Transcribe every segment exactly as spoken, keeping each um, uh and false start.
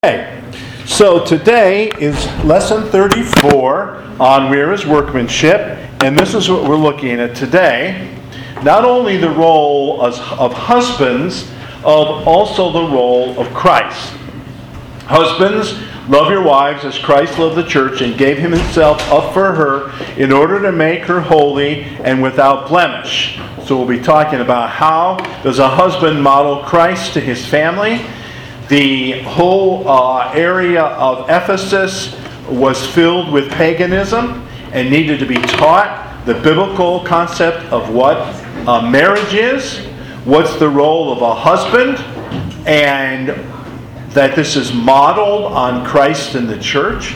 Okay, so today is lesson thirty-four on Where is Workmanship, and this is what we're looking at today. Not only the role as, of husbands, of also the role of Christ. Husbands, love your wives as Christ loved the church and gave himself up for her in order to make her holy and without blemish. So we'll be talking about how does a husband model Christ to his family. The whole uh, area of Ephesus was filled with paganism and needed to be taught the biblical concept of what uh, marriage is, what's the role of a husband, and that this is modeled on Christ and the church.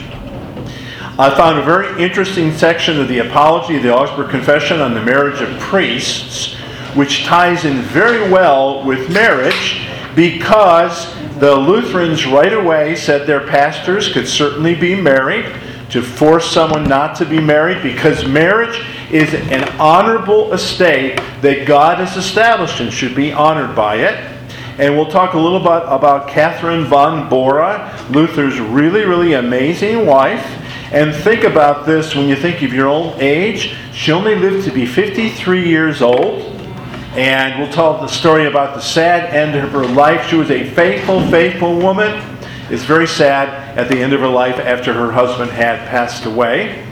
I found a very interesting section of the Apology of the Augsburg Confession on the marriage of priests, which ties in very well with marriage because the Lutherans right away said their pastors could certainly be married, to force someone not to be married, because marriage is an honorable estate that God has established and should be honored by it. And we'll talk a little bit about Catherine von Bora, Luther's really, really amazing wife. And think about this when you think of your own age. She only lived to be fifty-three years old. And we'll tell the story about the sad end of her life. She was a faithful, faithful woman. It's very sad at the end of her life after her husband had passed away.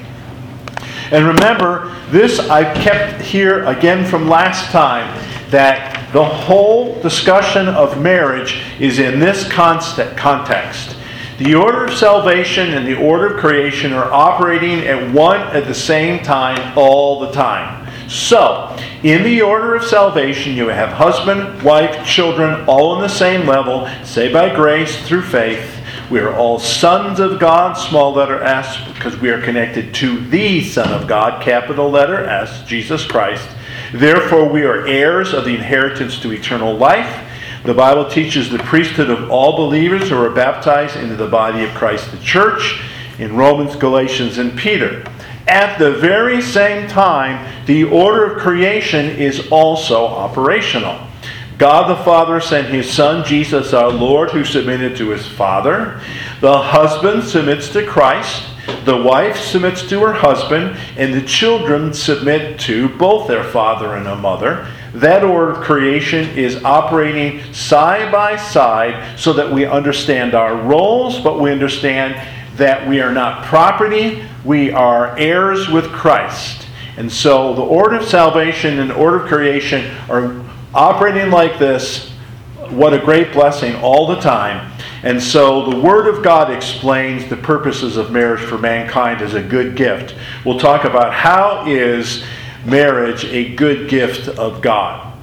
And remember, this I kept here again from last time, that the whole discussion of marriage is in this context. The order of salvation and the order of creation are operating at one at the same time all the time. So, in the order of salvation, you have husband, wife, children, all on the same level, saved by grace through faith. We are all sons of God, small letter S, because we are connected to the Son of God, capital letter S, Jesus Christ. Therefore, we are heirs of the inheritance to eternal life. The Bible teaches the priesthood of all believers who are baptized into the body of Christ, the church, in Romans, Galatians, and Peter. At the very same time, the order of creation is also operational. God the Father sent His Son, Jesus our Lord, who submitted to His Father. The husband submits to Christ. The wife submits to her husband. And the children submit to both their father and their mother. That order of creation is operating side by side so that we understand our roles, but we understand that we are not property. We are heirs with Christ. And so the order of salvation and the order of creation are operating like this. What a great blessing all the time. And so the Word of God explains the purposes of marriage for mankind as a good gift. We'll talk about how is marriage a good gift of God.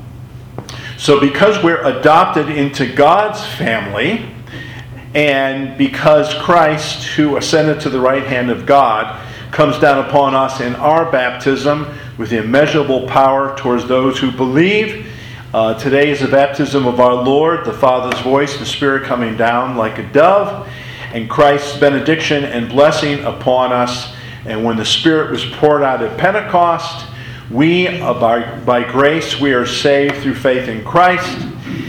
So because we're adopted into God's family, and because Christ, who ascended to the right hand of God, comes down upon us in our baptism with immeasurable power towards those who believe. Uh, today is the baptism of our Lord, the Father's voice, the Spirit coming down like a dove, and Christ's benediction and blessing upon us. And when the Spirit was poured out at Pentecost, we, uh, by, by grace, we are saved through faith in Christ.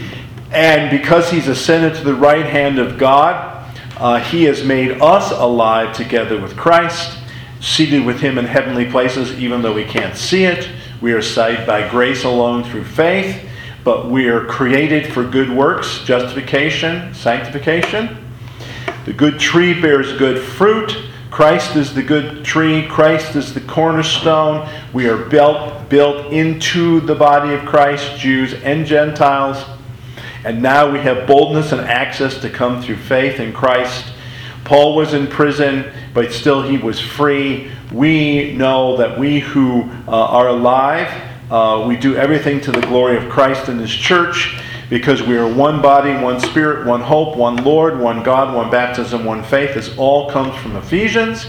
And because He's ascended to the right hand of God, uh, He has made us alive together with Christ, seated with Him in heavenly places, even though we can't see it. We are saved by grace alone through faith, but we are created for good works, justification, sanctification. The good tree bears good fruit. Christ is the good tree. Christ is the cornerstone. We are built, built into the body of Christ, Jews and Gentiles. And now we have boldness and access to come through faith in Christ. Paul was in prison, but still he was free. We know that we who uh, are alive, uh, we do everything to the glory of Christ and His church, because we are one body, one spirit, one hope, one Lord, one God, one baptism, one faith. This all comes from Ephesians.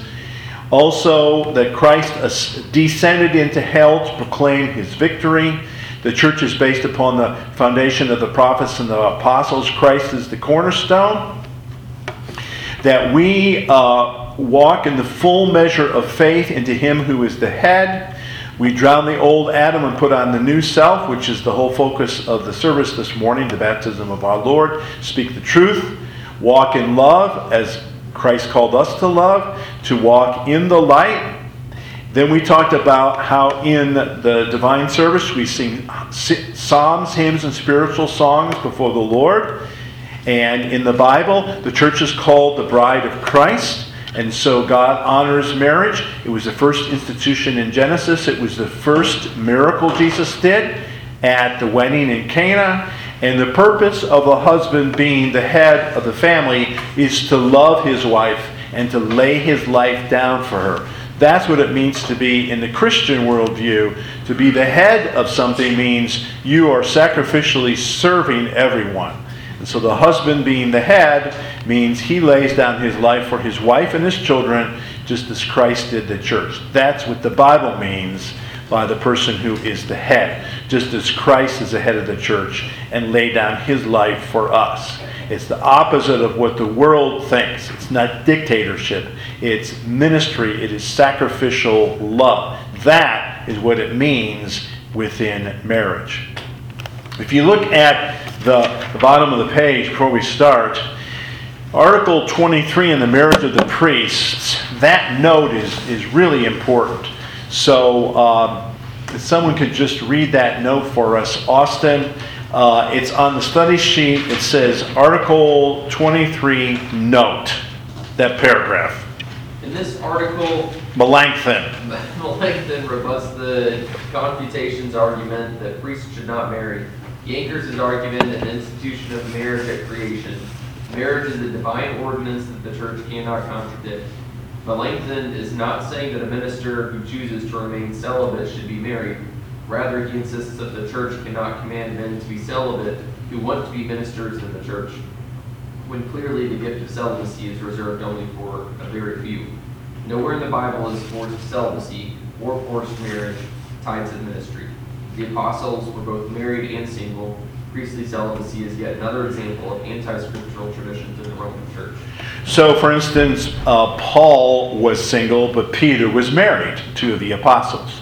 Also, that Christ descended into hell to proclaim His victory. The church is based upon the foundation of the prophets and the apostles. Christ is the cornerstone. That we uh, walk in the full measure of faith into Him who is the head. We drown the old Adam and put on the new self, which is the whole focus of the service this morning, the baptism of our Lord. Speak the truth. walk in love as Christ called us to love, to walk in the light. Then we talked about how in the divine service we sing psalms, hymns, and spiritual songs before the Lord. And in the Bible, the church is called the bride of Christ. And so God honors marriage. It was the first institution in Genesis. It was the first miracle Jesus did at the wedding in Cana. And the purpose of a husband being the head of the family is to love his wife and to lay his life down for her. That's what it means to be, in the Christian worldview, to be the head of something means you are sacrificially serving everyone. And so the husband being the head means he lays down his life for his wife and his children, just as Christ did the church. That's what the Bible means by the person who is the head, just as Christ is the head of the church and laid down his life for us. It's the opposite of what the world thinks. It's not dictatorship. It's ministry. It is sacrificial love. That is what it means within marriage. If you look at the, the bottom of the page before we start, Article twenty-three in the marriage of the priests, that note is, is really important. So um, if someone could just read that note for us. Austin, uh, it's on the study sheet. It says Article twenty-three, note, that paragraph. In this article, Melanchthon. Melanchthon rebuts the Confutation's argument that priests should not marry. He anchors his argument in the institution of marriage at creation. Marriage is a divine ordinance that the church cannot contradict. Melanchthon is not saying that a minister who chooses to remain celibate should be married. Rather, he insists that the church cannot command men to be celibate who want to be ministers in the church, when clearly the gift of celibacy is reserved only for a very few. Nowhere in the Bible is forced celibacy or forced marriage tied to the ministry. The apostles were both married and single. Priestly celibacy is yet another example of anti-scriptural traditions in the Roman Church. So, for instance, uh, Paul was single, but Peter was married to the apostles.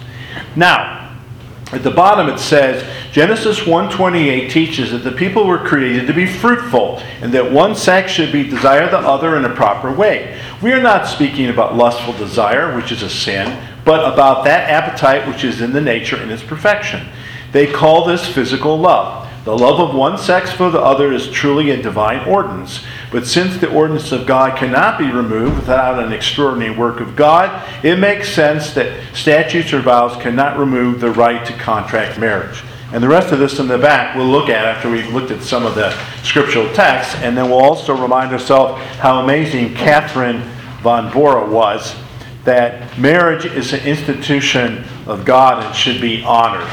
Now, at the bottom it says, Genesis one twenty-eight teaches that the people were created to be fruitful, and that one sex should be desire the other in a proper way. We are not speaking about lustful desire, which is a sin, but about that appetite which is in the nature in its perfection. They call this physical love. The love of one sex for the other is truly a divine ordinance. But since the ordinance of God cannot be removed without an extraordinary work of God, it makes sense that statutes or vows cannot remove the right to contract marriage. And the rest of this in the back we'll look at after we've looked at some of the scriptural texts, and then we'll also remind ourselves how amazing Catherine von Bora was, that marriage is an institution of God and should be honored.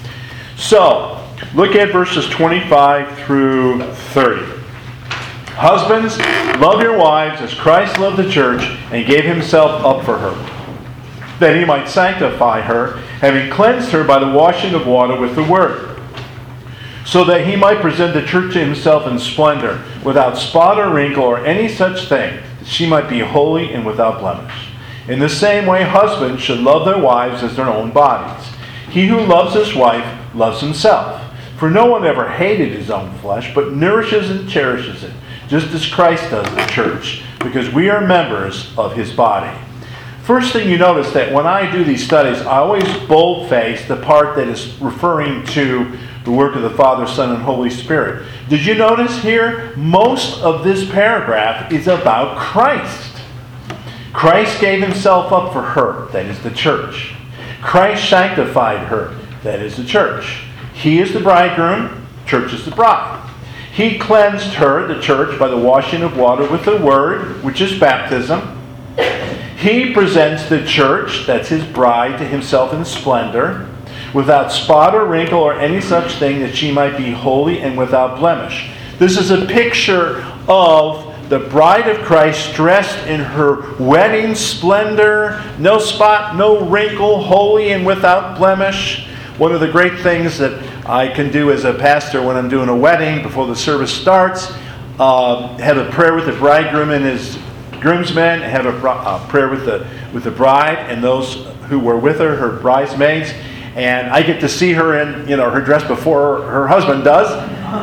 So, look at verses twenty-five through thirty. Husbands, love your wives as Christ loved the church and gave himself up for her, that he might sanctify her, having cleansed her by the washing of water with the word, so that he might present the church to himself in splendor, without spot or wrinkle or any such thing, that she might be holy and without blemish. In the same way, husbands should love their wives as their own bodies. He who loves his wife loves himself. For no one ever hated his own flesh, but nourishes and cherishes it, just as Christ does the church, because we are members of his body. First thing you notice that when I do these studies, I always boldface the part that is referring to the work of the Father, Son, and Holy Spirit. Did you notice here? Most of this paragraph is about Christ. Christ gave himself up for her, that is the church. Christ sanctified her, that is the church. He is the bridegroom, church is the bride. He cleansed her, the church, by the washing of water with the word, which is baptism. He presents the church, that's his bride, to himself in splendor, without spot or wrinkle or any such thing, that she might be holy and without blemish. This is a picture of the bride of Christ dressed in her wedding splendor, no spot, no wrinkle, holy and without blemish. One of the great things that I can do as a pastor when I'm doing a wedding before the service starts, uh, have a prayer with the bridegroom and his groomsmen, have a uh, prayer with the with the bride and those who were with her, her bridesmaids, and I get to see her in, you know, her dress before her husband does.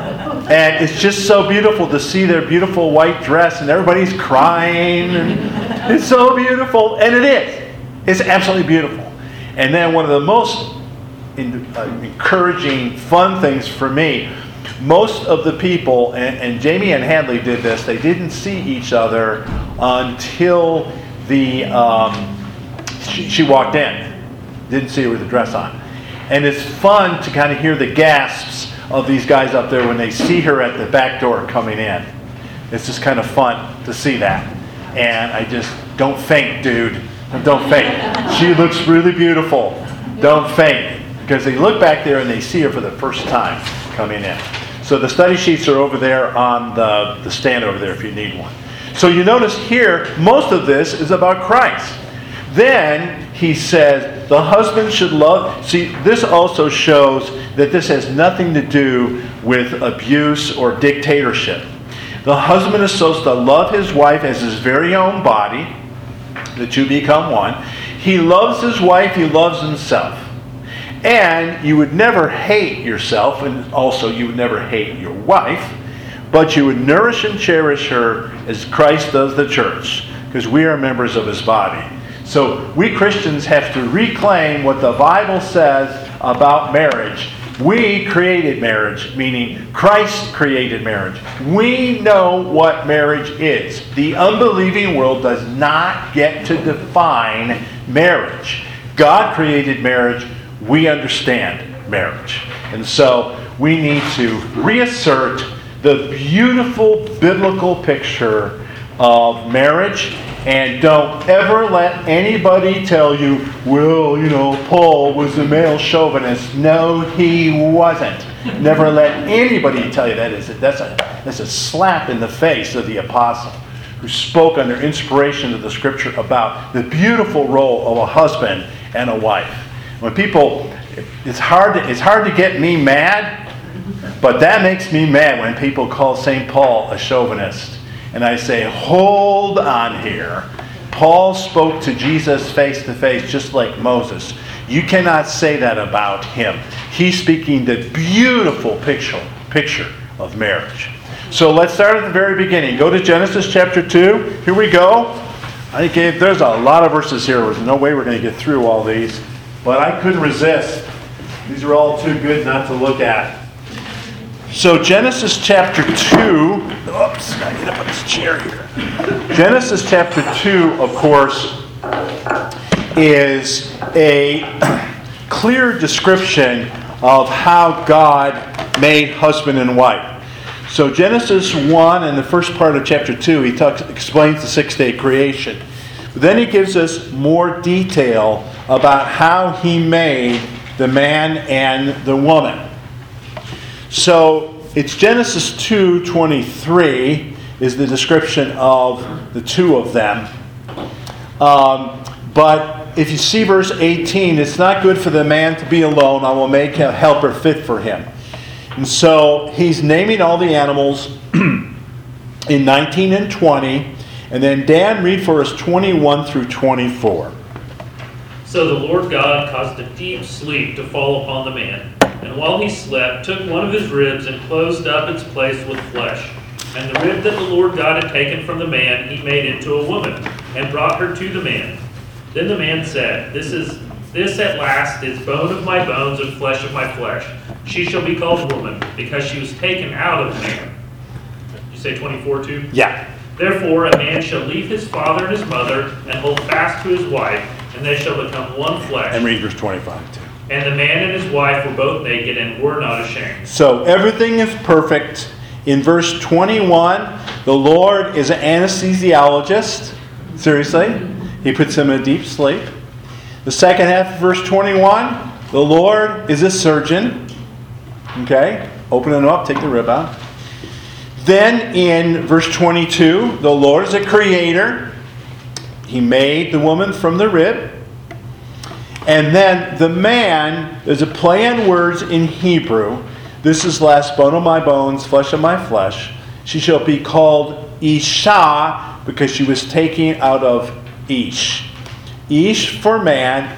And it's just so beautiful to see their beautiful white dress, and everybody's crying. And it's so beautiful. And it is. It's absolutely beautiful. And then one of the most in, uh, encouraging, fun things for me, most of the people, and, and Jamie and Hadley did this, they didn't see each other until the um, she, she walked in. Didn't see her with the dress on. And it's fun to kind of hear the gasps of these guys up there when they see her at the back door coming in. It's just kind of fun to see that. And I just, don't faint, dude. Don't faint. She looks really beautiful. Don't faint. Because they look back there and they see her for the first time coming in. So the study sheets are over there on the, the stand over there if you need one. So you notice here, most of this is about Christ. Then he says, the husband should love. See, this also shows that this has nothing to do with abuse or dictatorship. The husband is supposed to love his wife as his very own body. The two become one. He loves his wife, he loves himself. And you would never hate yourself, and also you would never hate your wife, but you would nourish and cherish her as Christ does the church, because we are members of his body. So we Christians have to reclaim what the Bible says about marriage. We created marriage, meaning Christ created marriage. We know what marriage is. The unbelieving world does not get to define marriage. God created marriage. We understand marriage. And so we need to reassert the beautiful biblical picture of marriage. And don't ever let anybody tell you, well, you know, Paul was a male chauvinist. No, he wasn't. Never let anybody tell you that. Is that's a that's a slap in the face of the apostle who spoke under inspiration of the Scripture about the beautiful role of a husband and a wife. When people, it's hard to, it's hard to get me mad, but that makes me mad when people call Saint Paul a chauvinist. And I say, hold on here. Paul spoke to Jesus face to face just like Moses. You cannot say that about him. He's speaking the beautiful picture, picture of marriage. So let's start at the very beginning. Go to Genesis chapter two. Here we go. I think there's a lot of verses here. There's no way we're going to get through all these. But I couldn't resist. These are all too good not to look at. So Genesis chapter two, oops, I gotta get up on this chair here. Genesis chapter two, of course, is a clear description of how God made husband and wife. So Genesis one and the first part of chapter two, he talks, explains the six-day creation. But then he gives us more detail about how he made the man and the woman. So it's Genesis two twenty-three is the description of the two of them. Um, but if you see verse eighteen, it's not good for the man to be alone. I will make a helper fit for him. And so he's naming all the animals in nineteen and twenty. And then Dan, read for us twenty-one through twenty-four. So the Lord God caused a deep sleep to fall upon the man. And while he slept, took one of his ribs and closed up its place with flesh. And the rib that the Lord God had taken from the man, he made into a woman, and brought her to the man. Then the man said, This is this at last is bone of my bones and flesh of my flesh. She shall be called woman, because she was taken out of man. You say twenty-four too? Yeah. Therefore a man shall leave his father and his mother, and hold fast to his wife, and they shall become one flesh. And read verse twenty-five too. And the man and his wife were both naked and were not ashamed. So everything is perfect. In verse twenty-one, the Lord is an anesthesiologist. Seriously. He puts him in a deep sleep. The second half of verse twenty-one, the Lord is a surgeon. Okay? Open him up, take the rib out. Then in verse twenty-two, the Lord is a creator. He made the woman from the rib. And then the man, there's a play on words in Hebrew. This is last bone of my bones, flesh of my flesh. She shall be called Isha because she was taken out of Ish. Ish for man,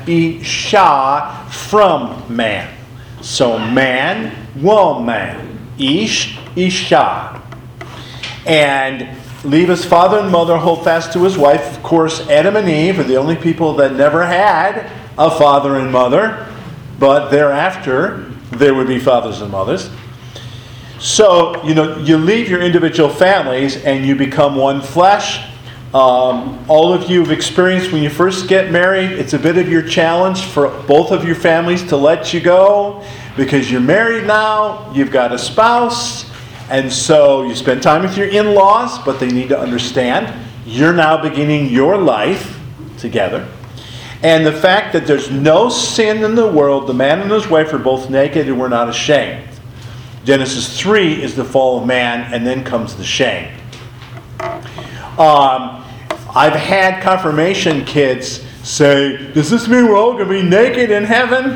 Isha from man. So man, woman. Ish, Isha. And leave his father and mother, hold fast to his wife. Of course, Adam and Eve are the only people that never had a father and mother, but thereafter there would be fathers and mothers. So, you know, you leave your individual families and you become one flesh. Um, all of you have experienced when you first get married, it's a bit of your challenge for both of your families to let you go because you're married now, you've got a spouse, and so you spend time with your in-laws, but they need to understand you're now beginning your life together. And the fact that there's no sin in the world, the man and his wife are both naked and we're not ashamed. Genesis three is the fall of man, and then comes the shame. Um, I've had confirmation kids say, does this mean we're all going to be naked in heaven?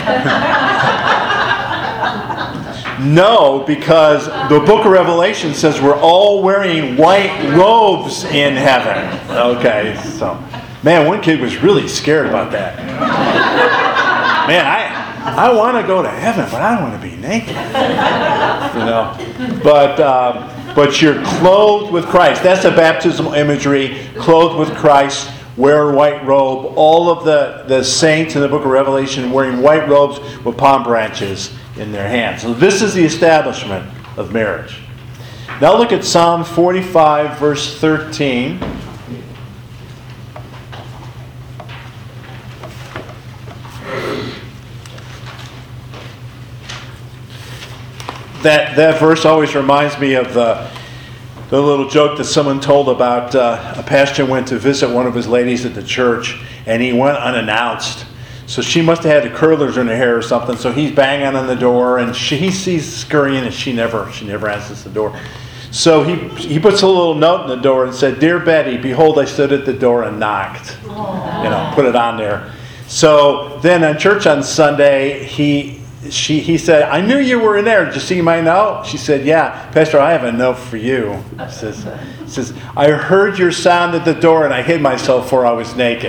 No, because the book of Revelation says we're all wearing white robes in heaven. Okay, so, man, one kid was really scared about that. Man, I I want to go to heaven, but I don't want to be naked. You know, but um, but you're clothed with Christ. That's the baptismal imagery. Clothed with Christ, wear a white robe. All of the, the saints in the book of Revelation wearing white robes with palm branches in their hands. So this is the establishment of marriage. Now look at Psalm forty-five, verse thirteen. That that verse always reminds me of the, the little joke that someone told about uh, a pastor went to visit one of his ladies at the church, and he went unannounced. So she must have had the curlers in her hair or something. So he's banging on the door, and she, he sees scurrying, and she never she never answers the door. So he he puts a little note in the door and said, "Dear Betty, behold, I stood at the door and knocked." Aww. You know, put it on there. So then at church on Sunday, he. She, he said, "I knew you were in there. Did you see my note?" She said, "Yeah, Pastor, I have a note for you." He says, he says, "I heard your sound at the door and I hid myself for I was naked."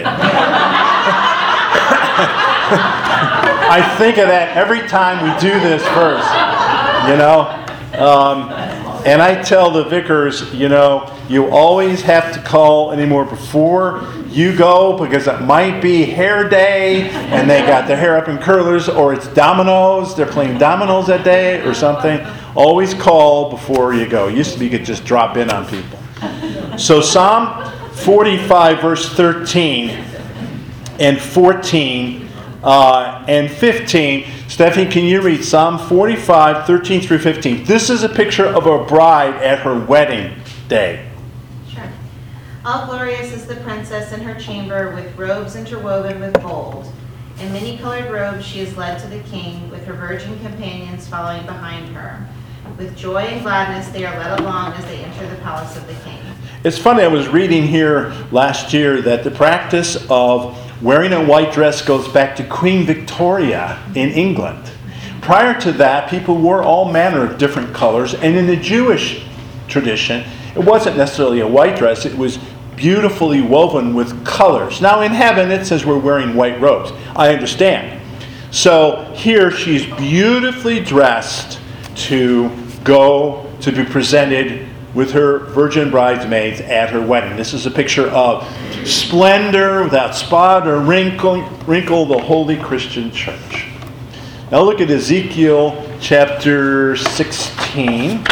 I think of that every time we do this verse, you know. Um, and I tell the vicars, you know, you always have to call anymore before you go because it might be hair day and they got their hair up in curlers, or it's dominoes, they're playing dominoes that day or something. Always call before you go. It used to be you could just drop in on people. So Psalm forty-five, verse thirteen and fourteen uh, and fifteen. Stephanie, can you read Psalm forty-five, thirteen through fifteen? This is a picture of a bride at her wedding day. Sure. All glorious is the princess in her chamber, with robes interwoven with gold. In many-colored robes she is led to the king, with her virgin companions following behind her. With joy and gladness they are led along as they enter the palace of the king. It's funny, I was reading here last year that the practice of wearing a white dress goes back to Queen Victoria in England. Prior to that, people wore all manner of different colors, and in the Jewish tradition, it wasn't necessarily a white dress, it was beautifully woven with colors. Now in heaven, it says we're wearing white robes. I understand. So here she's beautifully dressed to go to be presented with her virgin bridesmaids at her wedding. This is a picture of splendor without spot or wrinkle, wrinkle the holy Christian church. Now look at Ezekiel chapter sixteen.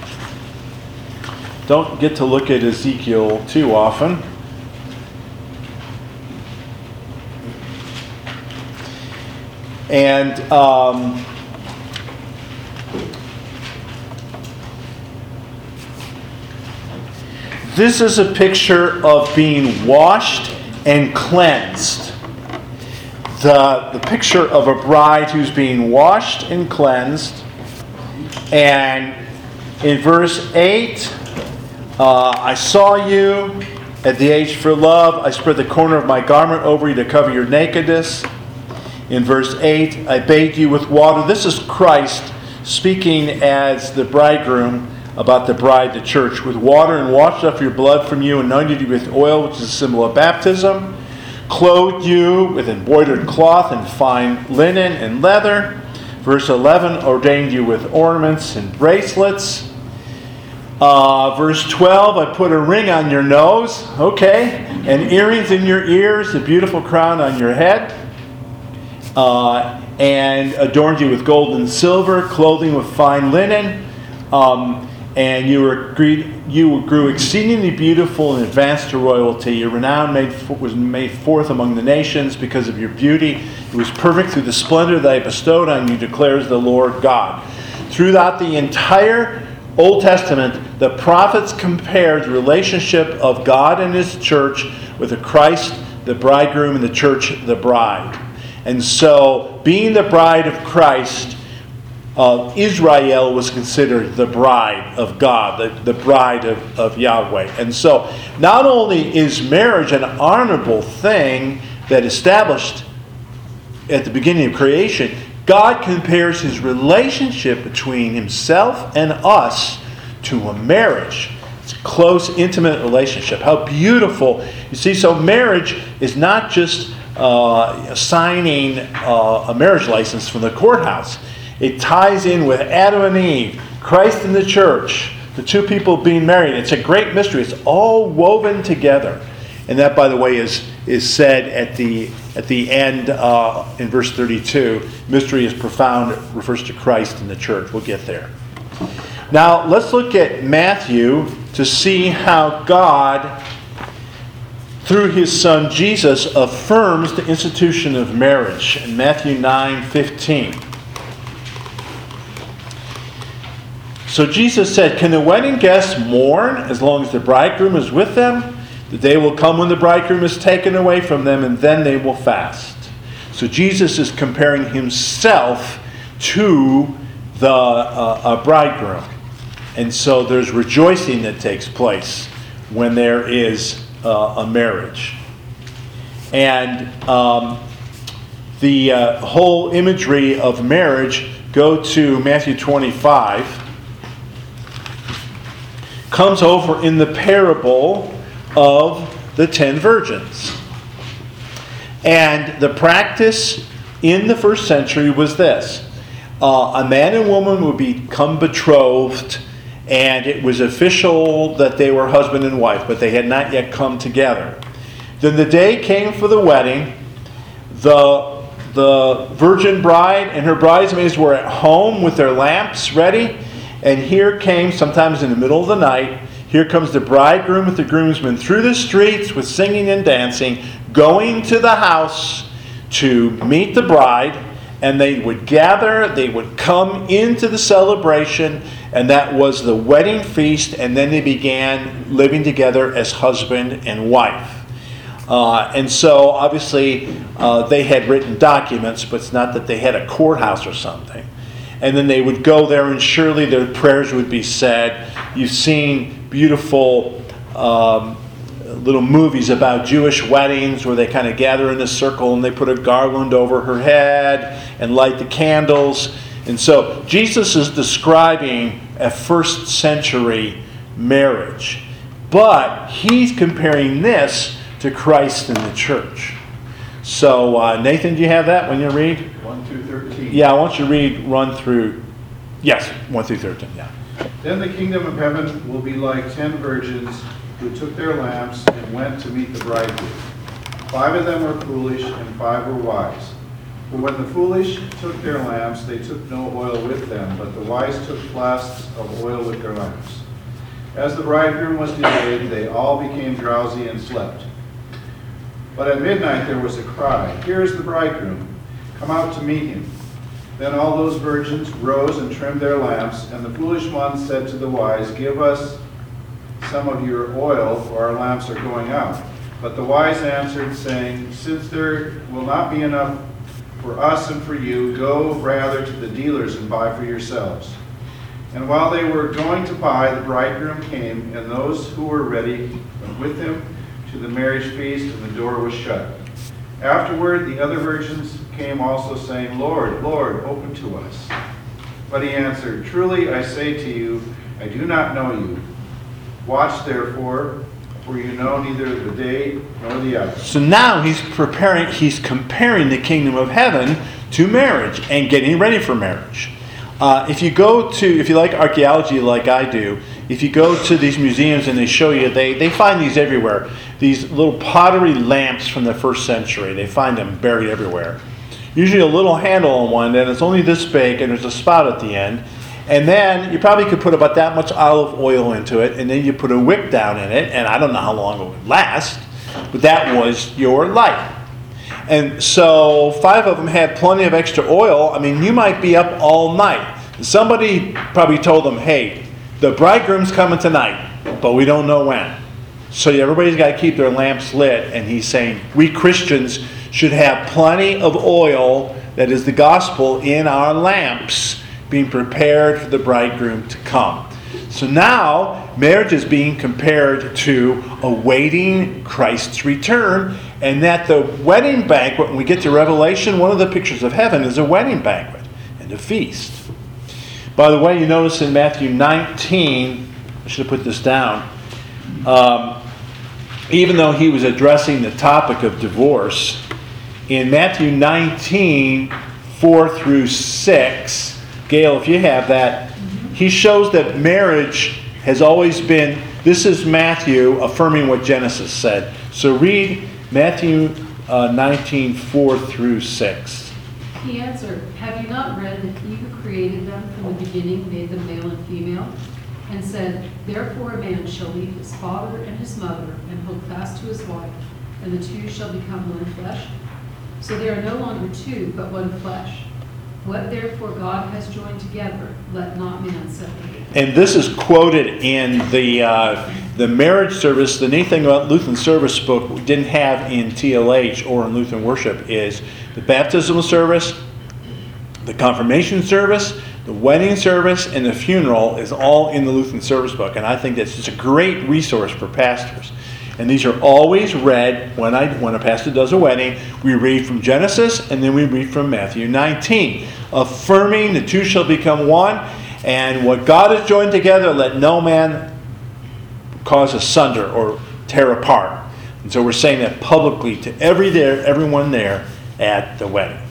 Don't get to look at Ezekiel too often. And um, this is a picture of being washed and cleansed. The, the picture of a bride who's being washed and cleansed. And in verse eight, uh, I saw you at the age for love. I spread the corner of my garment over you to cover your nakedness. In verse eight, I bathed you with water. This is Christ speaking as the bridegroom about the bride, the church. With water and washed off your blood from you, anointed you with oil, which is a symbol of baptism, clothed you with embroidered cloth and fine linen and leather. Verse eleven, ordained you with ornaments and bracelets. Uh, verse twelve, I put a ring on your nose, okay, and earrings in your ears, a beautiful crown on your head, uh, and adorned you with gold and silver, clothing with fine linen, um, and you were you grew exceedingly beautiful and advanced to royalty. Your renown made, was made forth among the nations because of your beauty. It was perfect through the splendor that I bestowed on you, declares the Lord God. Throughout the entire Old Testament, the prophets compared the relationship of God and His church with the Christ, the bridegroom, and the church, the bride. And so, being the bride of Christ, uh, Israel was considered the bride of God, the, the bride of, of Yahweh. And so, not only is marriage an honorable thing that established at the beginning of creation, God compares His relationship between Himself and us to a marriage. It's a close, intimate relationship. How beautiful. You see, so marriage is not just uh, signing uh, a marriage license from the courthouse. It ties in with Adam and Eve, Christ and the church, the two people being married. It's a great mystery. It's all woven together. And that, by the way, is is said at the at the end uh, in verse thirty-two. Mystery is profound. It refers to Christ and the church. We'll get there. Now, let's look at Matthew to see how God, through His Son Jesus, affirms the institution of marriage. In Matthew nine fifteen. So Jesus said, "Can the wedding guests mourn as long as the bridegroom is with them? The day will come when the bridegroom is taken away from them, and then they will fast." So Jesus is comparing Himself to the uh, a bridegroom. And so there's rejoicing that takes place when there is uh, a marriage. And um, the uh, whole imagery of marriage, go to Matthew twenty-five, comes over in the parable of the ten virgins. And the practice in the first century was this. Uh, a man and woman would become betrothed, and it was official that they were husband and wife, but they had not yet come together. Then the day came for the wedding. The, the virgin bride and her bridesmaids were at home with their lamps ready, and here came, sometimes in the middle of the night, here comes the bridegroom with the groomsmen through the streets with singing and dancing, going to the house to meet the bride, and they would gather, they would come into the celebration, and that was the wedding feast, and then they began living together as husband and wife. Uh, and so, obviously, uh, they had written documents, but it's not that they had a courthouse or something. And then they would go there, and surely their prayers would be said. You've seen beautiful um, little movies about Jewish weddings where they kind of gather in a circle and they put a garland over her head and light the candles. And so Jesus is describing a first century marriage. But He's comparing this to Christ and the church. So, uh, Nathan, do you have that when you read? one through thirteen. Yeah, I want you to read, run through, yes, one through thirteen, yeah. Then the kingdom of heaven will be like ten virgins who took their lamps and went to meet the bridegroom. Five of them were foolish and five were wise. For when the foolish took their lamps, they took no oil with them, but the wise took flasks of oil with their lamps. As the bridegroom was delayed, they all became drowsy and slept. But at midnight there was a cry, "Here is the bridegroom, come out to meet him." Then all those virgins rose and trimmed their lamps, and the foolish ones said to the wise, "Give us some of your oil, for our lamps are going out." But the wise answered, saying, "Since there will not be enough for us and for you, go rather to the dealers and buy for yourselves." And while they were going to buy, the bridegroom came, and those who were ready went with him to the marriage feast, and the door was shut. Afterward, the other virgins came also, saying, "Lord, Lord, open to us." But he answered, "Truly I say to you, I do not know you. Watch therefore, for you know neither the day nor the hour." So now he's preparing, he's comparing the kingdom of heaven to marriage and getting ready for marriage. Uh, if you go to, if you like archaeology like I do, if you go to these museums and they show you, they, they find these everywhere. These little pottery lamps from the first century. They find them buried everywhere. Usually a little handle on one, and it's only this big, and there's a spout at the end. And then you probably could put about that much olive oil into it, and then you put a wick down in it, and I don't know how long it would last, but that was your light. And so five of them had plenty of extra oil. I mean, you might be up all night. Somebody probably told them, hey, the bridegroom's coming tonight, but we don't know when. So everybody's got to keep their lamps lit. And he's saying, we Christians should have plenty of oil, that is the gospel, in our lamps, being prepared for the bridegroom to come. So now, marriage is being compared to awaiting Christ's return, and that the wedding banquet, when we get to Revelation, one of the pictures of heaven is a wedding banquet and a feast. By the way, you notice in Matthew nineteen, I should have put this down, um, even though he was addressing the topic of divorce, in Matthew nineteen, four through six, Gail, if you have that, he shows that marriage has always been, this is Matthew affirming what Genesis said. So read Matthew uh, nineteen, four through six. He answered, have you not read that he who created them from the beginning made them male and female? And said, therefore a man shall leave his father and his mother and hold fast to his wife, and the two shall become one flesh? So they are no longer two, but one flesh. What therefore God has joined together, let not man separate. And this is quoted in the uh, the marriage service. The neat thing about Lutheran service book we didn't have in T L H or in Lutheran worship is the baptismal service, the confirmation service, the wedding service, and the funeral is all in the Lutheran service book. And I think that's just a great resource for pastors. And these are always read when I when a pastor does a wedding. We read from Genesis and then we read from Matthew nineteen, affirming the two shall become one, and what God has joined together, let no man cause asunder or tear apart. And so we're saying that publicly to every there, everyone there at the wedding.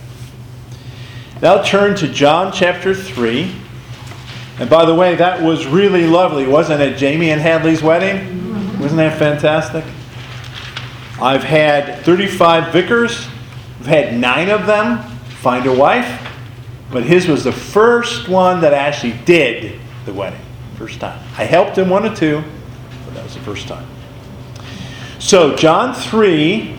Now turn to John chapter three. And by the way, that was really lovely, wasn't it? Jamie and Hadley's wedding? Wasn't that fantastic? I've had thirty-five vicars. I've had nine of them find a wife. But his was the first one that actually did the wedding. First time. I helped him one or two, but that was the first time. So John three,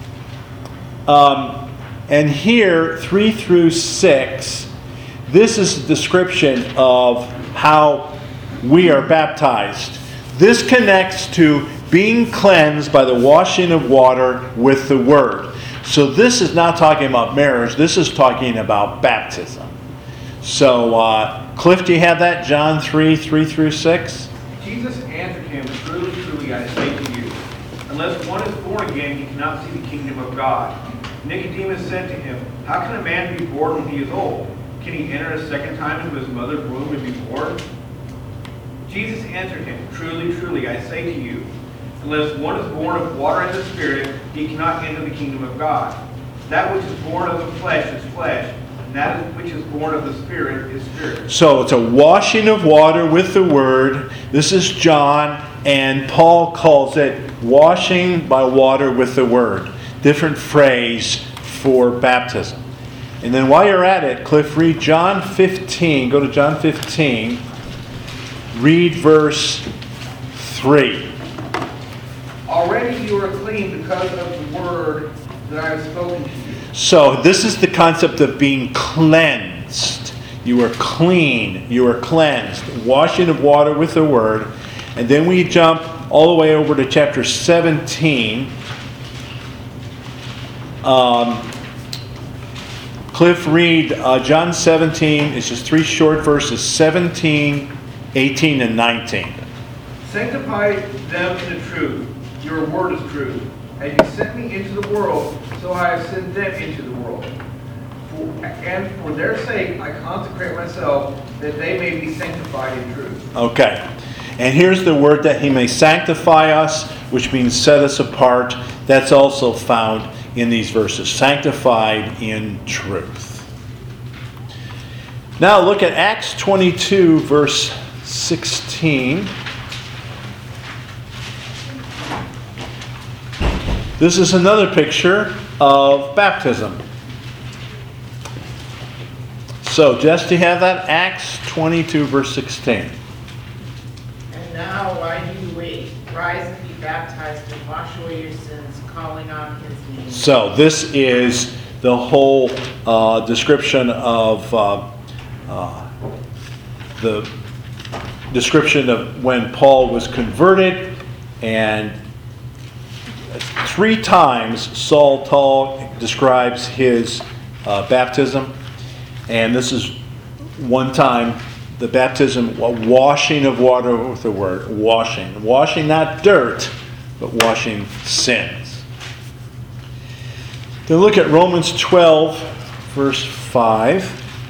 um, and here three through six, this is a description of how we are baptized. This connects to being cleansed by the washing of water with the Word. So this is not talking about marriage. This is talking about baptism. So, uh, Cliff, do you have that? John three, three through six? Jesus answered him, truly, truly, I say to you, unless one is born again, he cannot see the kingdom of God. Nicodemus said to him, how can a man be born when he is old? Can he enter a second time into his mother's womb and be born? Jesus answered him, truly, truly, I say to you, unless one is born of water and the Spirit, he cannot enter the kingdom of God. That which is born of the flesh is flesh, and that which is born of the Spirit is spirit. So it's a washing of water with the Word. This is John, and Paul calls it washing by water with the Word. Different phrase for baptism. And then while you're at it, Cliff, read John fifteen. Go to John fifteen. Read verse three. Already you are clean because of the word that I have spoken to you. So this is the concept of being cleansed. You are clean. You are cleansed. Washing of water with the Word. And then we jump all the way over to chapter seventeen. Um, Cliff, read uh, John seventeen. It's just three short verses, seventeen, eighteen, and nineteen. Sanctify them in the truth. Your word is true. As you sent me into the world, so I have sent them into the world. For, and for their sake I consecrate myself, that they may be sanctified in truth. Okay. And here's the word that he may sanctify us, which means set us apart. That's also found in these verses. Sanctified in truth. Now look at Acts twenty-two, verse sixteen. This is another picture of baptism. So, Jess, do you have that? Acts twenty-two, verse sixteen. And now, why do you wait? Rise and be baptized and wash away your sins, calling on his name. So, this is the whole uh, description of uh, uh, the description of when Paul was converted, and three times Saul Tall describes his uh, baptism, and this is one time the baptism, washing of water with the word washing, washing not dirt, but washing sins. Then look at Romans twelve, verse five.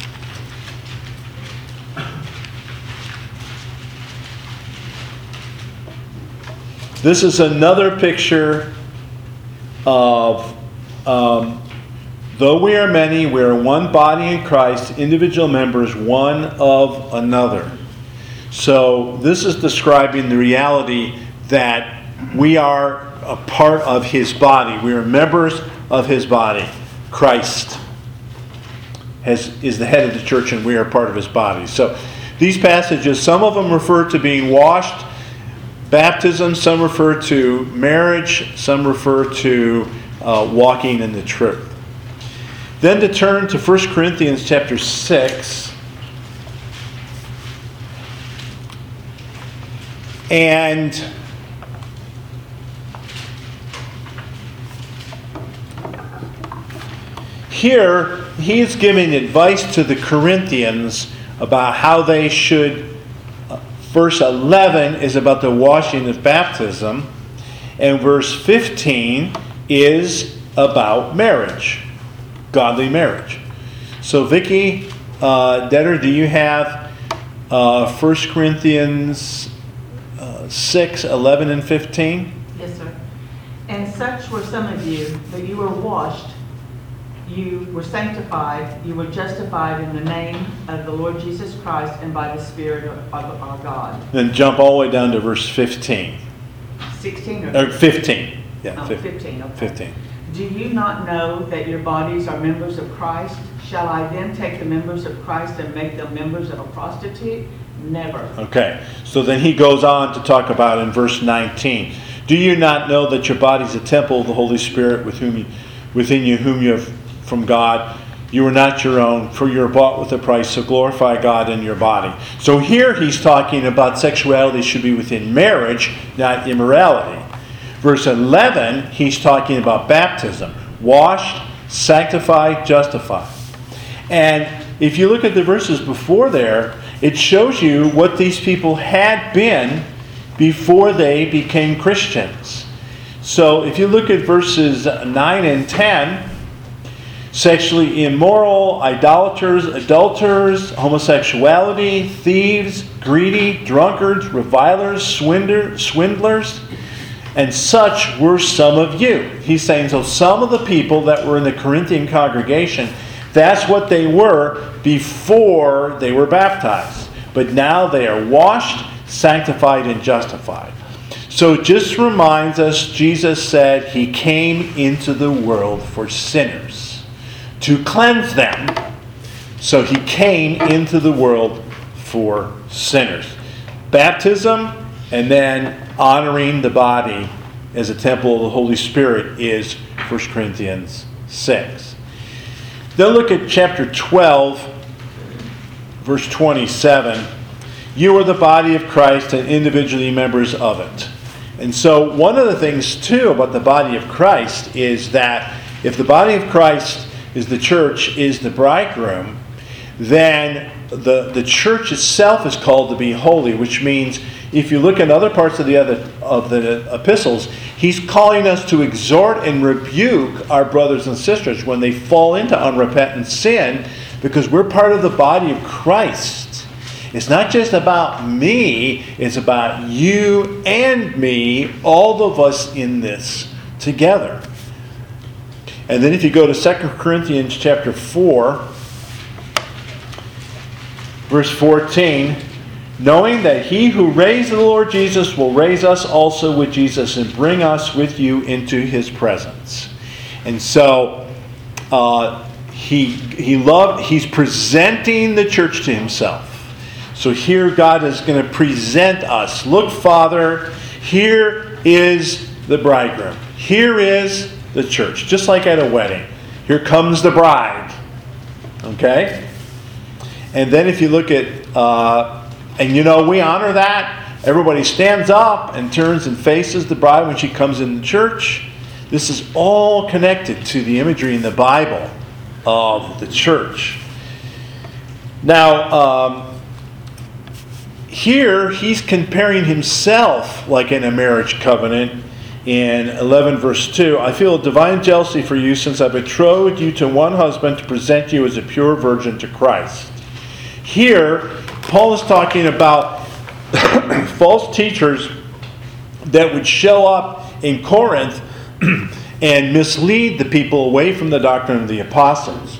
This is another picture of, um, though we are many, we are one body in Christ, individual members one of another. So this is describing the reality that we are a part of his body. We are members of his body. Christ has, is the head of the church, and we are part of his body. So these passages, some of them refer to being washed, baptism, some refer to marriage, some refer to uh, walking in the truth. Then to turn to First Corinthians chapter six. And here he's giving advice to the Corinthians about how they should. Verse eleven is about the washing of baptism, and verse fifteen is about marriage, godly marriage. So, Vicki, uh, Detter, do you have uh, First Corinthians uh, six, eleven, and fifteen? Yes, sir. And such were some of you, that you were washed, you were sanctified, you were justified in the name of the Lord Jesus Christ and by the Spirit of our God. Then jump all the way down to verse fifteen. sixteen or Or fifteen. Yeah, Oh, fif- fifteen, okay. fifteen. Do you not know that your bodies are members of Christ? Shall I then take the members of Christ and make them members of a prostitute? Never. Okay, so then he goes on to talk about in verse nineteen. Do you not know that your body is a temple of the Holy Spirit with whom you, within you, whom you have from God? You are not your own, for you are bought with a price, so glorify God in your body. So here he's talking about sexuality should be within marriage, not immorality. Verse eleven, he's talking about baptism. Washed, sanctified, justified. And if you look at the verses before there, it shows you what these people had been before they became Christians. So if you look at verses nine and ten, sexually immoral, idolaters, adulterers, homosexuality, thieves, greedy, drunkards, revilers, swindler, swindlers, and such were some of you. He's saying, so some of the people that were in the Corinthian congregation, that's what they were before they were baptized. But now they are washed, sanctified, and justified. So it just reminds us, Jesus said he came into the world for sinners, to cleanse them. So he came into the world for sinners. Baptism and then honoring the body as a temple of the Holy Spirit is First Corinthians six. Then look at chapter twelve, verse twenty-seven. You are the body of Christ and individually members of it. And so one of the things too about the body of Christ is that if the body of Christ is the church, is the bridegroom, then the, the church itself is called to be holy, which means if you look at other parts of the other of the epistles, he's calling us to exhort and rebuke our brothers and sisters when they fall into unrepentant sin, because we're part of the body of Christ. It's not just about me, it's about you and me, all of us in this together. And then if you go to Second Corinthians chapter four, verse fourteen, knowing that he who raised the Lord Jesus will raise us also with Jesus and bring us with you into his presence. And so uh, he he loved, he's presenting the church to himself. So here God is going to present us. Look, Father, here is the bridegroom. Here is the church. Just like at a wedding. Here comes the bride. Okay? And then if you look at, uh, and you know, we honor that. Everybody stands up and turns and faces the bride when she comes in the church. This is all connected to the imagery in the Bible of the church. Now, um, here he's comparing himself like in a marriage covenant in eleven verse two. I feel a divine jealousy for you since I betrothed you to one husband to present you as a pure virgin to Christ. Here, Paul is talking about false teachers that would show up in Corinth and mislead the people away from the doctrine of the apostles.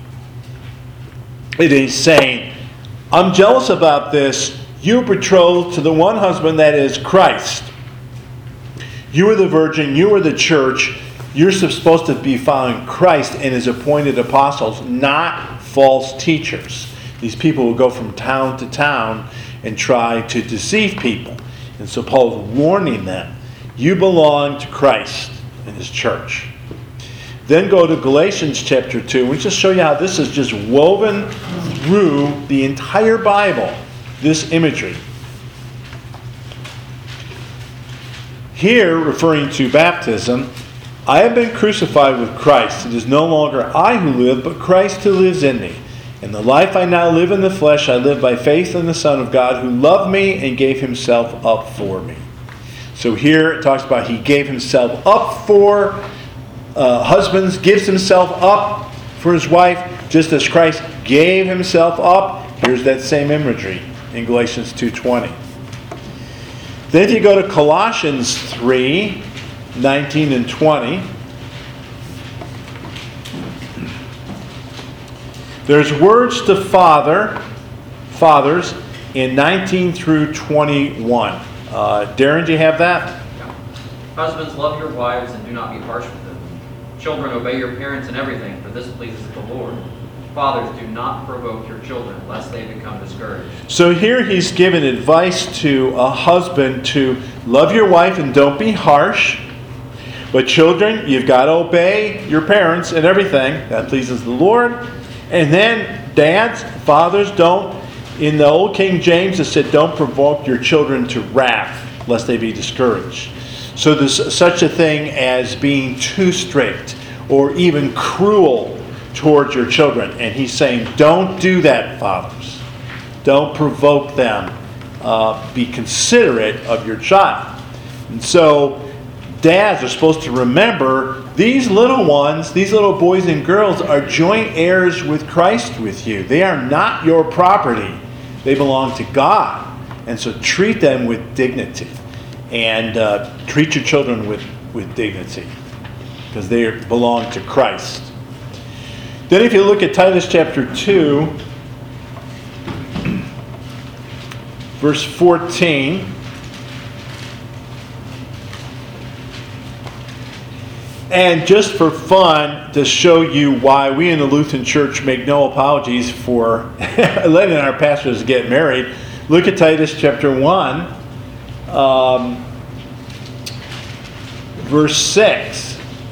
It is saying, I'm jealous about this. You are betrothed to the one husband, that is Christ. You are the virgin, you are the church. You're supposed to be following Christ and his appointed apostles, not false teachers. These people will go from town to town and try to deceive people. And so Paul is warning them, you belong to Christ and his church. Then go to Galatians chapter two. We just show you how this is just woven through the entire Bible. This imagery. Here, referring to baptism, I have been crucified with Christ. It is no longer I who live, but Christ who lives in me. In the life I now live in the flesh, I live by faith in the Son of God who loved me and gave himself up for me. So here it talks about he gave himself up for uh, husbands, gives himself up for his wife, just as Christ gave himself up. Here's that same imagery in Galatians two twenty. Then if you go to Colossians three nineteen and twenty, there's words to father, fathers in nineteen through twenty-one. Uh, Darren, do you have that? Husbands, love your wives and do not be harsh with them. Children, obey your parents in everything, for this pleases the Lord. Fathers, do not provoke your children, lest they become discouraged. So here he's given advice to a husband to love your wife and don't be harsh. But children, you've got to obey your parents and everything. That pleases the Lord. And then dads, fathers, don't. In the old King James it said, don't provoke your children to wrath, lest they be discouraged. So there's such a thing as being too strict or even cruel towards your children. And he's saying, don't do that, fathers. Don't provoke them. Uh, be considerate of your child. And so dads are supposed to remember these little ones, these little boys and girls are joint heirs with Christ with you. They are not your property. They belong to God. And so treat them with dignity. And uh, treat your children with, with dignity. Because they belong to Christ. Then if you look at Titus chapter two, verse fourteen, and just for fun, to show you why we in the Lutheran Church make no apologies for letting our pastors get married, look at Titus chapter one, um, verse six.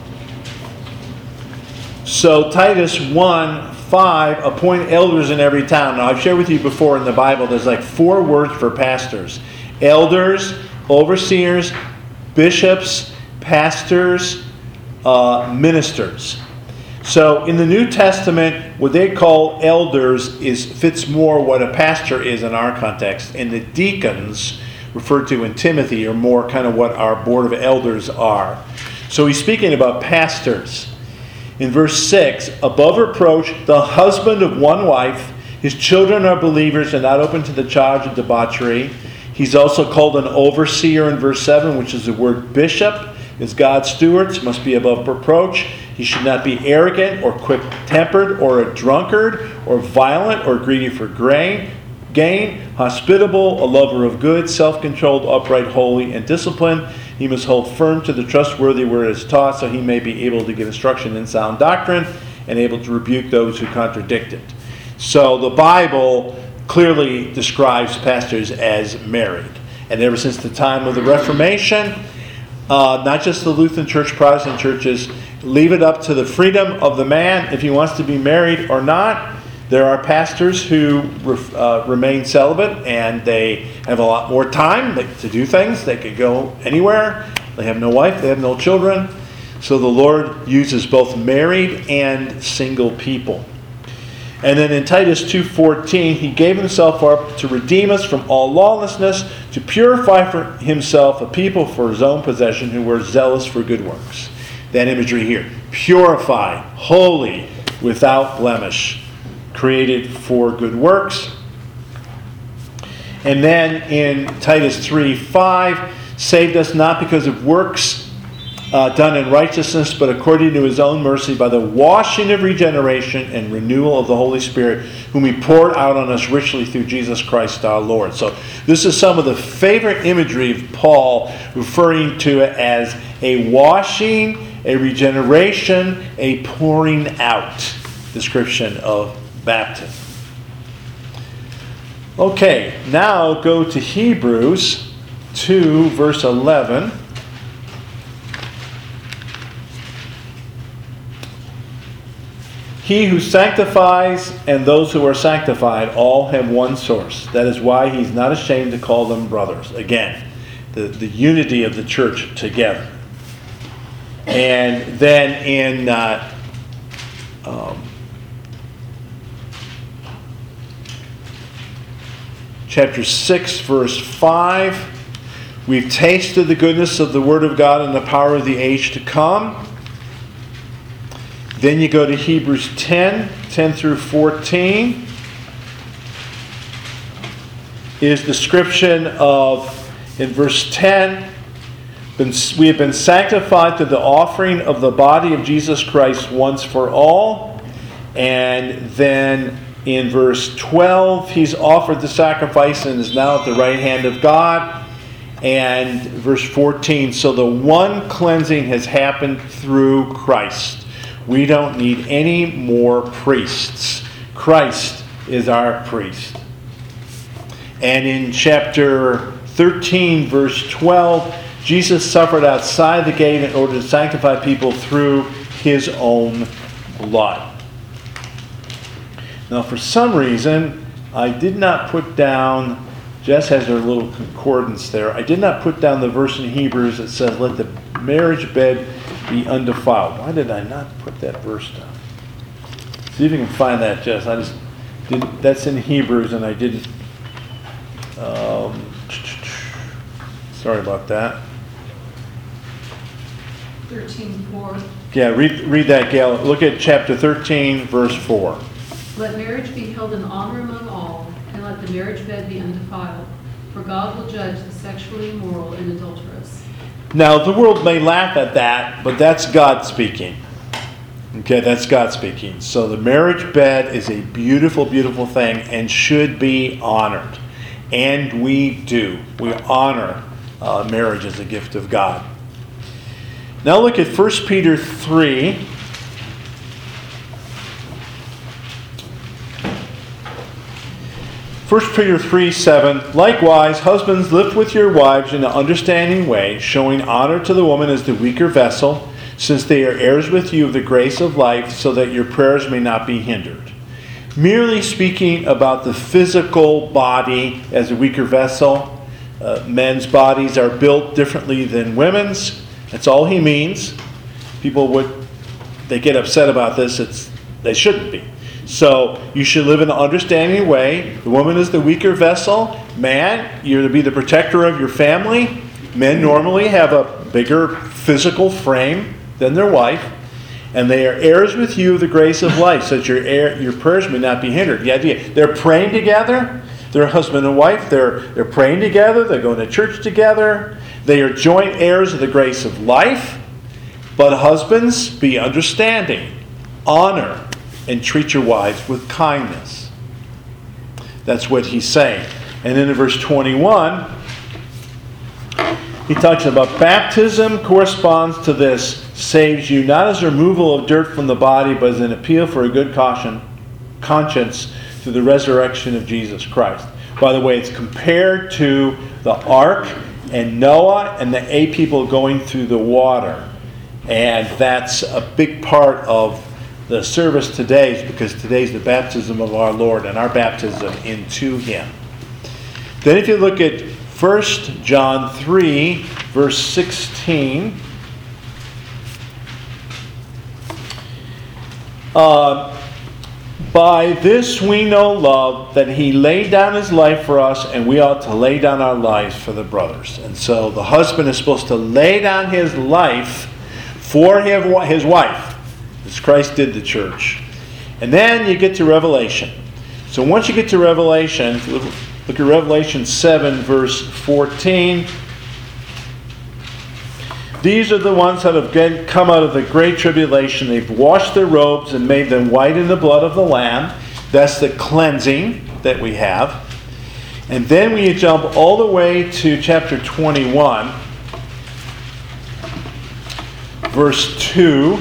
So Titus one five, appoint elders in every town. Now I've shared with you before in the Bible, there's like four words for pastors. Elders, overseers, bishops, pastors, uh, ministers. So in the New Testament, what they call elders is fits more what a pastor is in our context. And the deacons, referred to in Timothy, are more kind of what our board of elders are. So he's speaking about pastors. In verse six, above reproach, the husband of one wife, his children are believers and not open to the charge of debauchery. He's also called an overseer in verse seven, which is the word bishop. As God's stewards, must be above reproach. He should not be arrogant or quick-tempered or a drunkard or violent or greedy for grain, gain, hospitable, a lover of good, self-controlled, upright, holy, and disciplined. He must hold firm to the trustworthy where it is taught, so he may be able to give instruction in sound doctrine and able to rebuke those who contradict it. So the Bible clearly describes pastors as married. And ever since the time of the Reformation, uh, not just the Lutheran Church, Protestant churches, leave it up to the freedom of the man if he wants to be married or not. There are pastors who uh, remain celibate, and they have a lot more time to do things. They could go anywhere. They have no wife. They have no children. So the Lord uses both married and single people. And then in Titus two fourteen, he gave himself up to redeem us from all lawlessness, to purify for himself a people for his own possession who were zealous for good works. That imagery here. Purify, holy, without blemish, created for good works. And then in Titus three five, saved us not because of works uh, done in righteousness, but according to his own mercy by the washing of regeneration and renewal of the Holy Spirit, whom he poured out on us richly through Jesus Christ our Lord. So this is some of the favorite imagery of Paul, referring to it as a washing, a regeneration, a pouring out description of baptism. Okay, now go to Hebrews two, verse eleven. He who sanctifies and those who are sanctified all have one source. That is why he's not ashamed to call them brothers. Again, the, the unity of the church together. And then in uh, um, chapter six, verse five, we've tasted the goodness of the Word of God and the power of the age to come. Then you go to Hebrews ten, ten through fourteen. Is description of, in verse ten, we have been sanctified through the offering of the body of Jesus Christ once for all. And then in verse twelve, he's offered the sacrifice and is now at the right hand of God. And verse fourteen, so the one cleansing has happened through Christ. We don't need any more priests. Christ is our priest. And in chapter thirteen, verse twelve, Jesus suffered outside the gate in order to sanctify people through his own blood. Now, for some reason, I did not put down, Jess has her little concordance there, I did not put down the verse in Hebrews that says, let the marriage bed be undefiled. Why did I not put that verse down? See if you can find that, Jess. I just didn't, that's in Hebrews and I didn't, um, sorry about that. thirteen four. Yeah, read, read that, Gail. Look at chapter thirteen, verse four. Let marriage be held in honor among all, and let the marriage bed be undefiled. For God will judge the sexually immoral and adulterous. Now, the world may laugh at that, but that's God speaking. Okay, that's God speaking. So the marriage bed is a beautiful, beautiful thing and should be honored. And we do. We honor uh, marriage as a gift of God. Now look at First Peter three. First Peter three seven, likewise, husbands, live with your wives in an understanding way, showing honor to the woman as the weaker vessel, since they are heirs with you of the grace of life, so that your prayers may not be hindered. Merely speaking about the physical body as a weaker vessel, uh, men's bodies are built differently than women's. That's all he means. People would, they get upset about this. It's they shouldn't be. So you should live in an understanding way. The woman is the weaker vessel. Man, you're to be the protector of your family. Men normally have a bigger physical frame than their wife. And they are heirs with you of the grace of life, so that your heir, your prayers may not be hindered. The idea, they're praying together. They're husband and wife. They're, they're praying together. They're going to church together. They are joint heirs of the grace of life. But husbands, be understanding. Honor and treat your wives with kindness. That's what he's saying. And then in verse twenty-one, he talks about baptism corresponds to this, saves you not as a removal of dirt from the body, but as an appeal for a good caution, conscience through the resurrection of Jesus Christ. By the way, it's compared to the ark and Noah and the eight people going through the water. And that's a big part of the service today, because today's the baptism of our Lord and our baptism into Him. Then if you look at First John three, verse sixteen, uh, by this we know love, that He laid down His life for us, and we ought to lay down our lives for the brothers. And so the husband is supposed to lay down his life for his wife, as Christ did the church. And then you get to Revelation. So once you get to Revelation, look at Revelation seven, verse fourteen. These are the ones that have come out of the great tribulation. They've washed their robes and made them white in the blood of the Lamb. That's the cleansing that we have. And then we jump all the way to chapter twenty-one, verse two.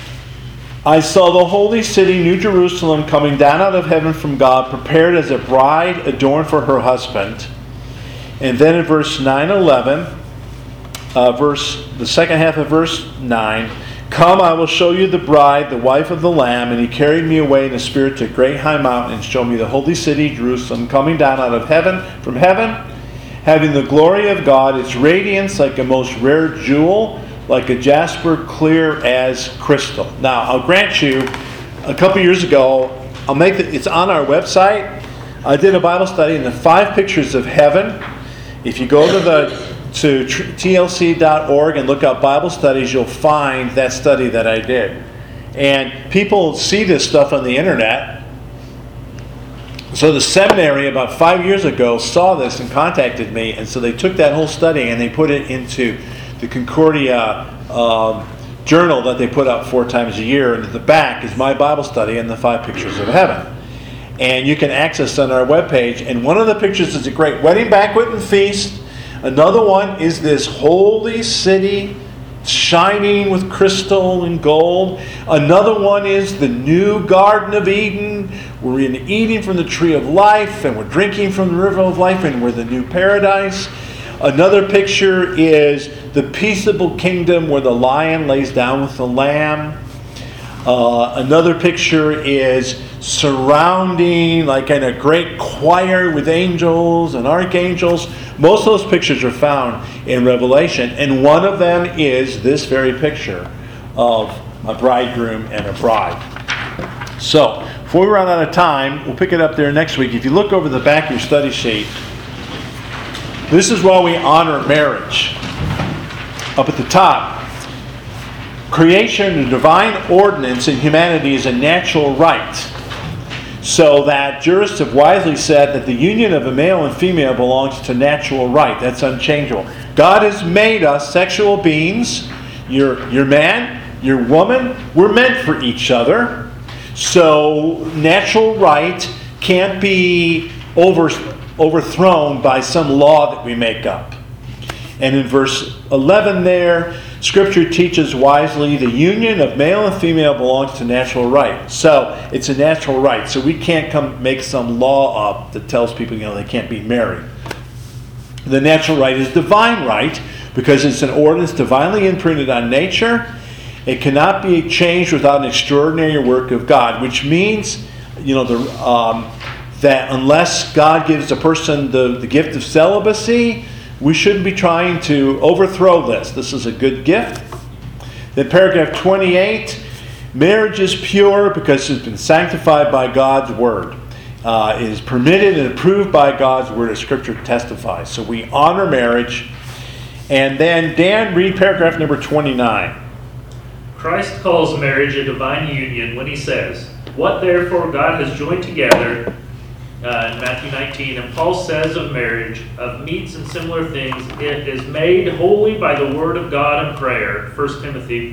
I saw the holy city, New Jerusalem, coming down out of heaven from God, prepared as a bride adorned for her husband. And then in verse nine, eleven, uh, verse the second half of verse nine, come, I will show you the bride, the wife of the Lamb. And he carried me away in the spirit to a great high mountain and showed me the holy city, Jerusalem, coming down out of heaven, from heaven, having the glory of God, its radiance like a most rare jewel, like a jasper, clear as crystal. Now, I'll grant you, a couple years ago, I'll make it, it's on our website. I did a Bible study in the five pictures of heaven. If you go to the to T L C dot org and look up Bible studies, you'll find that study that I did. And people see this stuff on the internet. So the seminary about five years ago saw this and contacted me, and so they took that whole study and they put it into the Concordia um, journal that they put out four times a year. And at the back is my Bible study and the five pictures of heaven. And you can access on our webpage. And one of the pictures is a great wedding banquet and feast. Another one is this holy city shining with crystal and gold. Another one is the new Garden of Eden. We're in eating from the tree of life, and we're drinking from the river of life, and we're the new paradise. Another picture is the peaceable kingdom where the lion lays down with the lamb. Uh, another picture is surrounding, like in a great choir with angels and archangels. Most of those pictures are found in Revelation, and one of them is this very picture of a bridegroom and a bride. So, before we run out of time, we'll pick it up there next week. If you look over the back of your study sheet, this is why we honor marriage. Up at the top, creation and divine ordinance in humanity is a natural right. So that jurists have wisely said that the union of a male and female belongs to natural right. That's unchangeable. God has made us sexual beings. You're, you're man, you're woman. We're meant for each other. So natural right can't be over, overthrown by some law that we make up. And in verse eleven there, Scripture teaches wisely the union of male and female belongs to natural right. So it's a natural right. So we can't come make some law up that tells people, you know, they can't be married. The natural right is divine right because it's an ordinance divinely imprinted on nature. It cannot be changed without an extraordinary work of God, which means, you know, the, um, that unless God gives a person the, the gift of celibacy, we shouldn't be trying to overthrow this. This is a good gift. Then paragraph twenty-eight, marriage is pure because it's been sanctified by God's word. Uh, it is permitted and approved by God's word as Scripture testifies. So we honor marriage. And then Dan, read paragraph number twenty-nine. Christ calls marriage a divine union when he says, what therefore God has joined together, Uh, in Matthew nineteen, and Paul says of marriage, of meats and similar things, it is made holy by the word of God and prayer, First Timothy.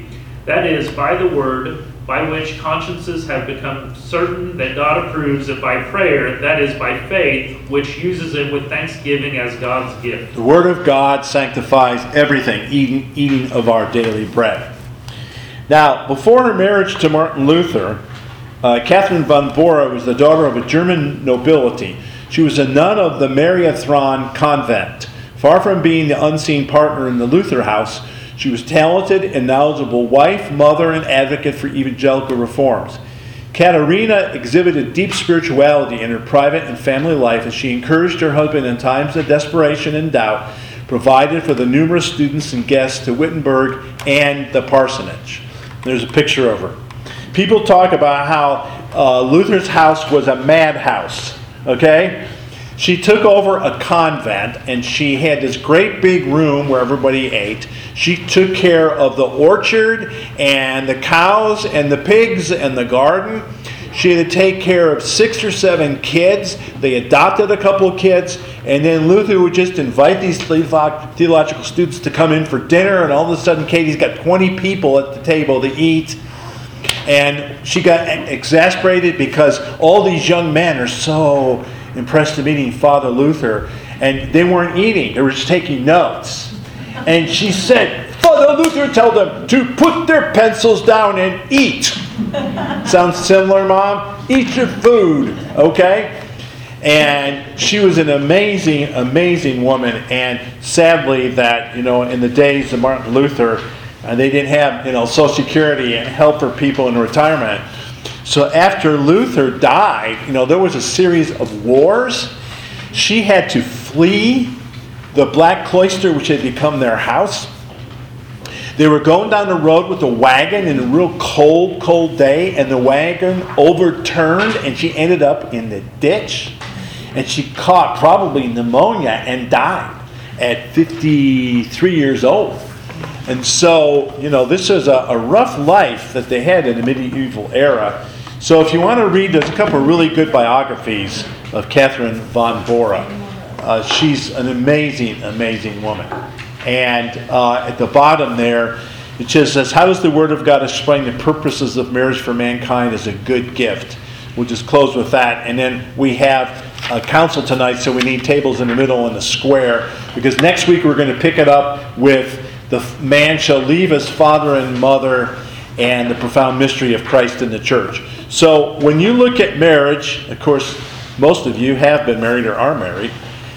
That is, by the word, by which consciences have become certain that God approves, and by prayer, that is, by faith, which uses it with thanksgiving as God's gift. The Word of God sanctifies everything, eating, eating of our daily bread. Now, before her marriage to Martin Luther, uh, Catherine von Bora was the daughter of a German nobility. She was a nun of the Mariathron convent. Far from being the unseen partner in the Luther house, she was talented and knowledgeable wife, mother, and advocate for evangelical reforms. Katharina exhibited deep spirituality in her private and family life as she encouraged her husband in times of desperation and doubt, provided for the numerous students and guests to Wittenberg and the parsonage. There's a picture of her. People talk about how uh, Luther's house was a madhouse, okay? She took over a convent, and she had this great big room where everybody ate. She took care of the orchard and the cows and the pigs and the garden. She had to take care of six or seven kids. They adopted a couple of kids, and then Luther would just invite these theological students to come in for dinner, and all of a sudden Katie's got twenty people at the table to eat. And she got exasperated because all these young men are so impressed in meeting Father Luther, and they weren't eating, they were just taking notes. And she said, Father Luther, tell them to put their pencils down and eat. Sounds similar, Mom? Eat your food, okay? And she was an amazing, amazing woman. And sadly, that, you know, in the days of Martin Luther, uh, they didn't have, you know, Social Security and help for people in retirement. So after Luther died, you know, there was a series of wars. She had to flee the Black Cloister, which had become their house. They were going down the road with a wagon in a real cold, cold day, and the wagon overturned, and she ended up in the ditch. And she caught probably pneumonia and died at fifty-three years old. And so, you know, this is a, a rough life that they had in the medieval era. So if you want to read, there's a couple of really good biographies of Catherine von Bora. Uh, she's an amazing, amazing woman. And uh, at the bottom there, it just says, how does the Word of God explain the purposes of marriage for mankind as a good gift? We'll just close with that. And then we have a council tonight, so we need tables in the middle and the square. Because next week we're going to pick it up with the man shall leave his father and mother and the profound mystery of Christ in the church. So when you look at marriage, of course, most of you have been married or are married.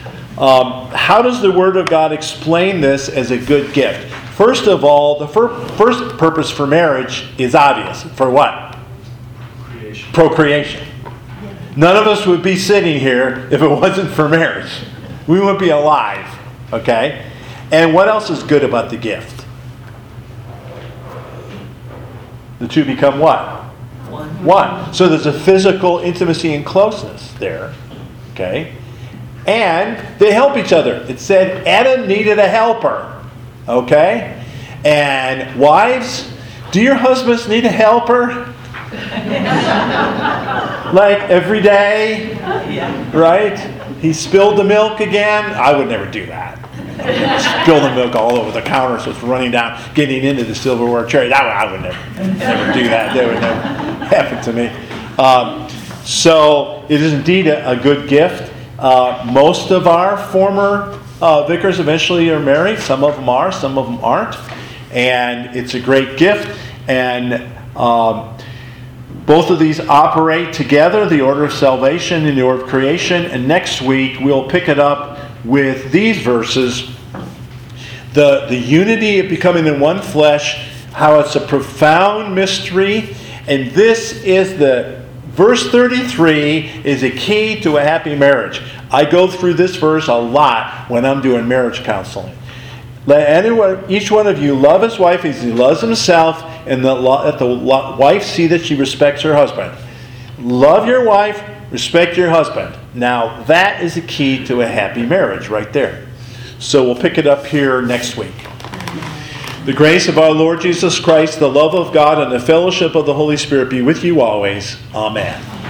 Um, how does the Word of God explain this as a good gift? First of all, the fir- first purpose for marriage is obvious. For what? Creation. Procreation. None of us would be sitting here if it wasn't for marriage. We wouldn't be alive. Okay? And what else is good about the gift? The two become what? One. One. So there's a physical intimacy and closeness there. Okay? And they help each other. It said Adam needed a helper. Okay? And wives, do your husbands need a helper? Like every day? Right? He spilled the milk again? I would never do that. Spill the milk all over the counter so it's running down, getting into the silverware tray. That would, I would never, never do that. That would never happen to me. Um, so it is indeed a, a good gift. Uh, most of our former uh, vicars eventually are married. Some of them are, some of them aren't. And it's a great gift. And um, both of these operate together, the order of salvation and the order of creation. And next week we'll pick it up with these verses. The, the unity of becoming in one flesh, how it's a profound mystery. And this is the, verse thirty-three is a key to a happy marriage. I go through this verse a lot when I'm doing marriage counseling. Let anyone, each one of you love his wife as he loves himself, and the, let the wife see that she respects her husband. Love your wife, respect your husband. Now, that is the key to a happy marriage right there. So we'll pick it up here next week. The grace of our Lord Jesus Christ, the love of God, and the fellowship of the Holy Spirit be with you always. Amen.